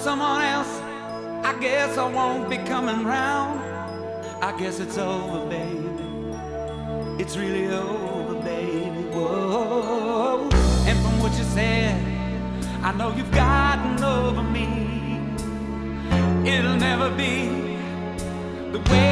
someone else, I guess I won't be coming round. I guess it's over, baby. It's really over, baby. Whoa. And from what you said, I know you've gotten over me. It'll never be the way